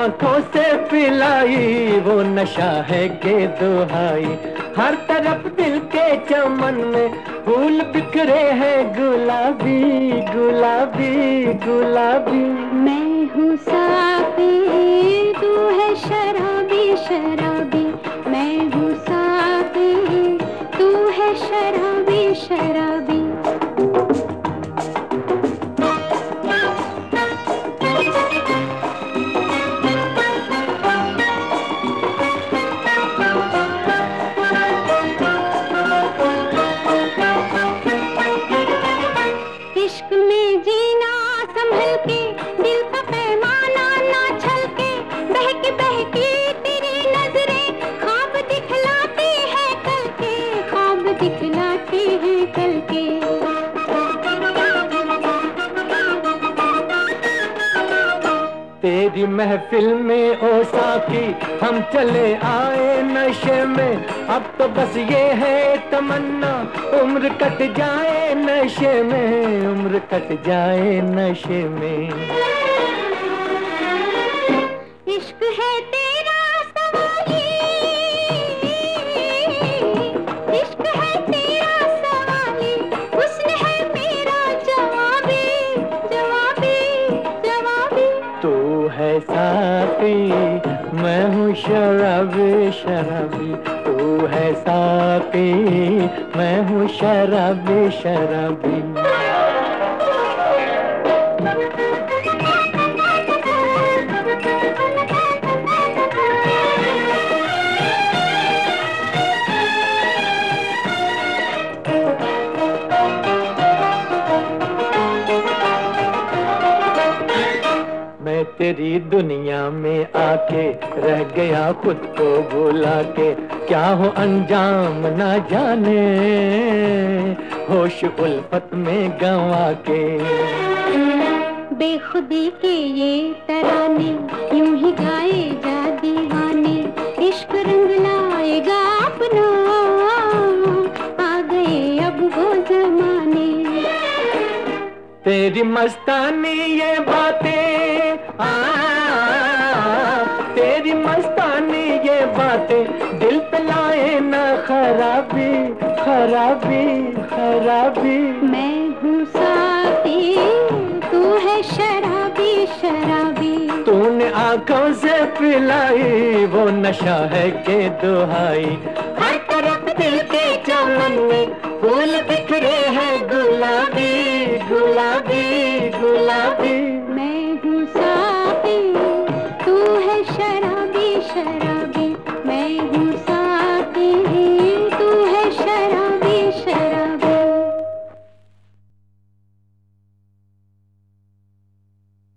आंखों से पिलाई वो नशा है के दुहाई। हर तरफ दिल के चमन में फूल बिखरे हैं गुलाबी गुलाबी गुलाबी। मैं हूँ साफी तू है शराबी शराबी, मैं हूँ साफी तू है शराबी शराबी। इश्क में जीना संभल के, दिल का पैमाना ना छलके, बहकी बहकी तेरी नजरें ख्वाब दिखलाती है कल के, ख्वाब दिखलाती है कल के। तेरी महफिल में ओ साकी हम चले आए नशे में, अब तो बस ये है तमन्ना उम्र कट जाए नशे में, उम्र कट जाए नशे में। इश्क है तेरा सवाली, इश्क है तेरा सवाली, हुस्न है मेरा जवाबी जवाबी जवाबी। तू है साथी मैं हूँ शराबी शराबी, तू है साथी मैं हूँ शराबी शराबी। मैं तेरी दुनिया में आके रह गया खुद को भुला के, क्या हो अंजाम ना जाने होश उल्फत में गंवा के। बेखुदी के ये तराने यूं ही गाए जा दीवाने, इश्क रंग लाएगा अपना आ गए अब वो जमाने। तेरी मस्तानी ये बातें तेरी मस्तानी ये बातें दिल पे लाए ना खराबी खराबी खराबी। मैं हूँ साथी तू है शराबी शराबी, तूने आंखों से पिलाई वो नशा है के दुहाई। हर तरफ दिल के चमन में फूल बिखरे हैं गुलाबी गुलाबी